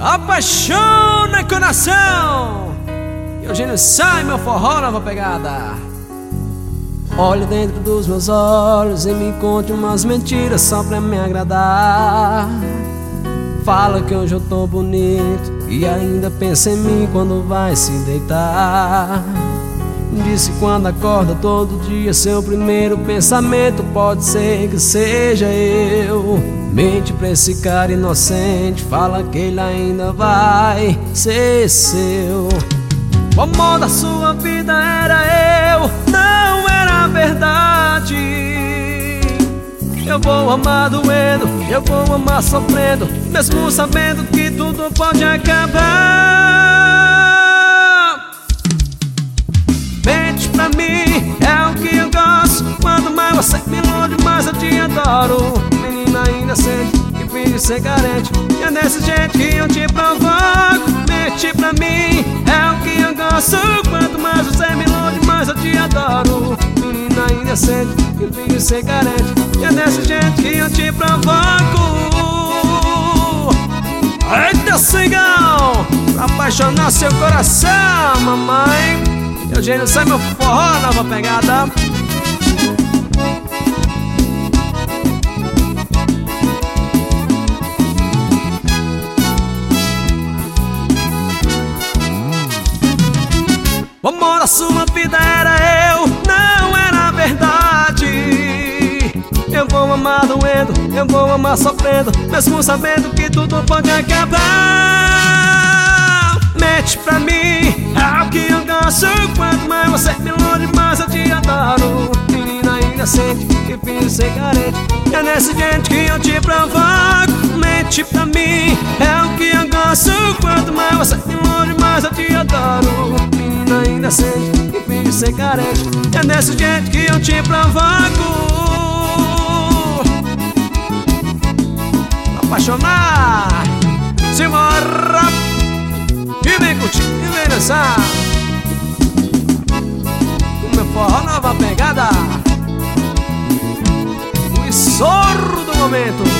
Apaixona coração, e hoje não sai meu forró nova pegada. Olhe dentro dos meus olhos e me conte umas mentiras só pra me agradar. Fala que hoje eu tô bonito e ainda pensa em mim quando vai se deitar. Disse que quando acorda todo dia seu primeiro pensamento pode ser que seja eu. Mente pra esse cara inocente, fala que ele ainda vai ser seu. O amor da sua vida era eu, não era verdade. Eu vou amar doendo, eu vou amar sofrendo, mesmo sabendo que tudo pode acabar. Mente pra mim, é o que eu gosto. Quando mais você me ilude, mais eu te adoro. Menina inocente, que finge ser carente, e é desse jeito que eu te provoco. Mente pra mim, é o que eu gosto. Quanto mais você me ilude, mais eu te adoro. Menina inocente, que finge ser carente, e é desse jeito que eu te provoco. Eita, cigão, pra apaixonar seu coração, mamãe. E hoje não sai meu forró, nova pegada. O amor da sua vida era eu, não era verdade. Eu vou amar doendo, eu vou amar sofrendo, mesmo sabendo que tudo pode acabar. Mente pra mim, é o que eu gosto. Quanto mais você me ilude, mais eu te adoro. Menina inocente, que finge ser carente, e é nesse jeito que eu te provoco. Mente pra mim, é o que eu gosto. Quanto mais você me ilude, mais eu te adoro. Menina inocente, que finge ser carente, e é desse jeito que eu te provoco. Apaixonar, se morra, e vem curtir, e vem dançar com meu forró nova pegada. O estouro do momento.